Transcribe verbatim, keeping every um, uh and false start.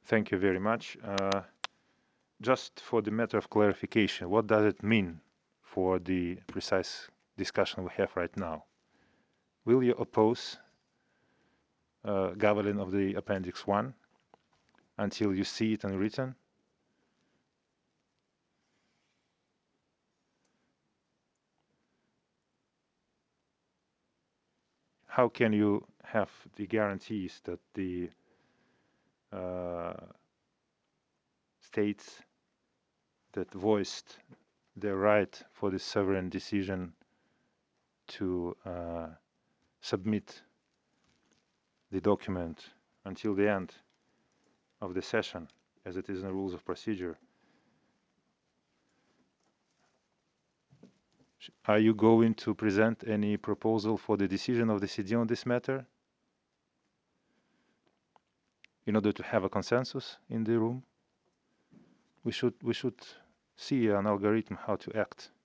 Thank you very much. Uh, just for the matter of clarification, what does it mean for the precise discussion we have right now? Will you oppose uh, Gavelin of the Appendix one until you see it in written? How can you have the guarantees that the uh, states that voiced their right for the sovereign decision to uh, submit the document until the end of the session, as it is in the rules of procedure? Are you going to present any proposal for the decision of the C D on this matter in order to have a consensus in the room? We should we should see an algorithm how to act.